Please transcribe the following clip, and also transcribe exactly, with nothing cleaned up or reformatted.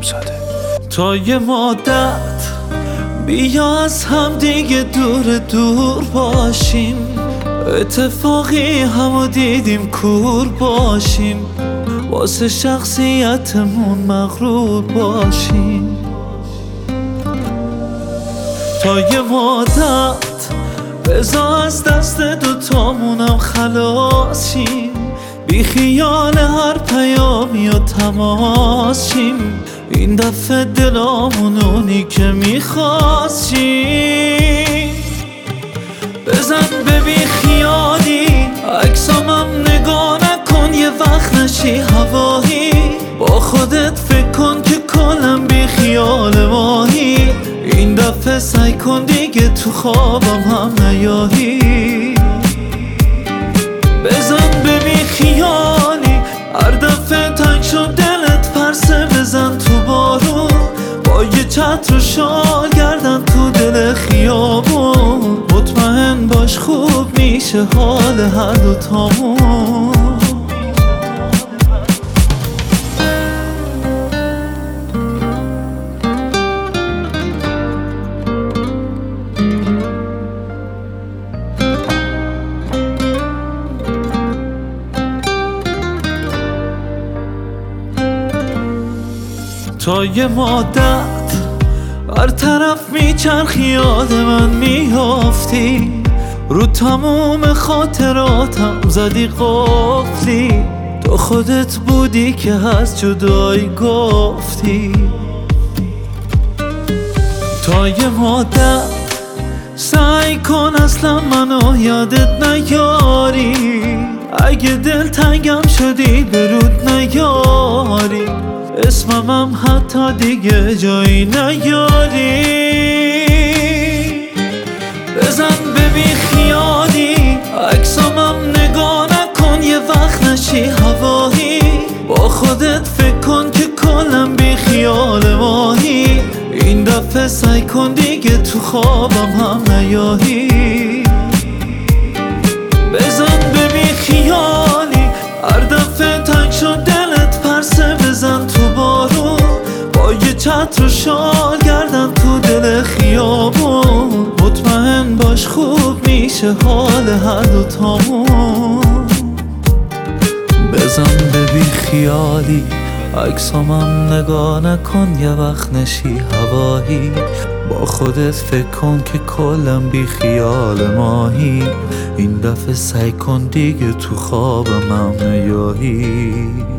امامزاده. تا یه مدت بیا از هم دیگه دور دور باشیم، اتفاقی همو دیدیم کور باشیم، واسه شخصیتمون مغرور باشیم. تا یه مدت بذار از دست دوتامونم خلاص شیم، بی خیال هر پیامی و تماس شیم، این دفعه دلامون اونی که میخواستیم. بزن به بی خیالی عکسامم نگاه نکن، یه وقت نشی هوایی، با خودت فکر کن که کلم بی خیال ماهی، این دفعه سعی کن دیگه تو خوابم هم نیایی. بزن به بی خیالی هر دفعه تنگ شد دلت پرسه بزن تو بارون، با یه چتر و شال گردن تو دل خیابون، مطمئن باش خوب میشه حال هر دوتامون. تا یه مدت هر طرف میچرخی یاد من میافتی، رو تموم خاطراتم زدی قفلی، تو خودت بودی که از جدایی گفتی. تا یه مدت سعی کن اصلا منو یادت نیاری، اگه دل تنگم شدی برود نیاری، اسممم حتی دیگه جایی نیاری. بزن به بی خیالی عکسامم نگاه نکن، یه وقت نشی هوایی، با خودت فکر کن که کلم بی خیال ماهی، این دفعه سعی کن دیگه تو خوابم هم نیایی. بزن به بی خیالی هر دفعه تنگ شد دلت پرسه بزن تو بارون، با یه چتر و شال گردن تو دل خیابون، مطمئن باش خوب میشه حال هر دوتامون. بزن به بی خیالی عکسامم نگاه نکن، یه وقت نشی هوایی، با خودت فکر کن که کلم بی خیال ماهی، این دفعه سعی کن دیگه تو خوابم هم نیایی.